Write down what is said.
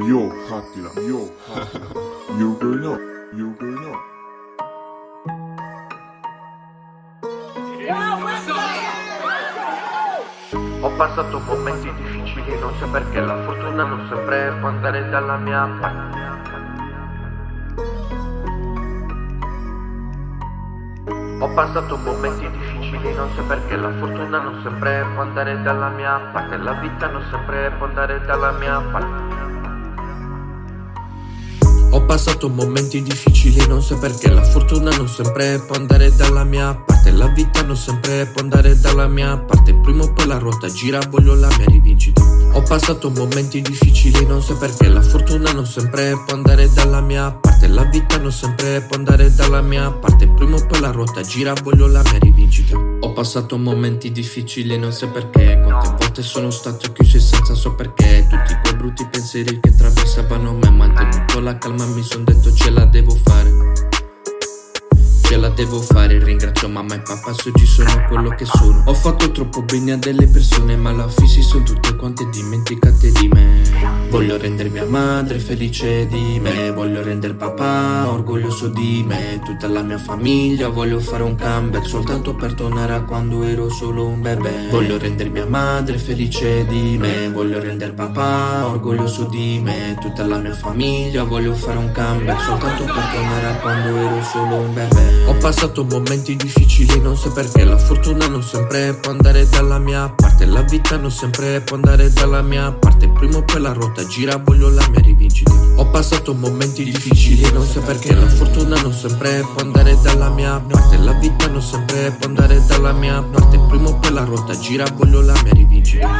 Yo, Attila, you going up, you going up. Ho passato momenti difficili, non so perché la fortuna non sempre può andare dalla mia parte. Ho passato momenti difficili, non so perché la fortuna non sempre può andare dalla mia parte. La vita non sempre può andare dalla mia parte. Ho passato momenti difficili, non so perché la fortuna non sempre può andare dalla mia parte. La vita non sempre può andare dalla mia parte. Prima o poi la ruota gira, voglio la mia rivincita. Ho passato momenti difficili, non so perché la fortuna non sempre può andare dalla mia parte. La vita non sempre può andare dalla mia parte. Prima o poi la ruota gira, voglio la mia rivincita. Ho passato momenti difficili, non so perché. Quante volte sono stato chiuso e senza so perché. Tutti quei brutti pensieri che attraversavano me, mantenuto la calma, mi son detto ce la devo fare. Ce la devo fare, ringrazio mamma e papà se oggi sono quello che sono. Ho fatto troppo bene a delle persone, ma alla fine si sono tutte quante dimenticate di me. Voglio rendere mia madre felice di me, voglio rendere papà orgoglioso di me, tutta la mia famiglia. Voglio fare un comeback soltanto per tornare a quando ero solo un bebè. Voglio rendere mia madre felice di me, voglio rendere papà orgoglioso di me, tutta la mia famiglia. Voglio fare un comeback soltanto per tornare a quando ero solo un bebè. Ho passato momenti difficili, non so perché la fortuna non sempre può andare dalla mia parte. La vita non sempre può andare dalla mia parte. Prima o poi la ruota gira, voglio la mia rivincita. Ho passato momenti difficili, non so perché la fortuna non sempre può andare dalla mia parte. La vita non sempre può andare dalla mia parte. Prima o poi la ruota gira, voglio la mia rivincita.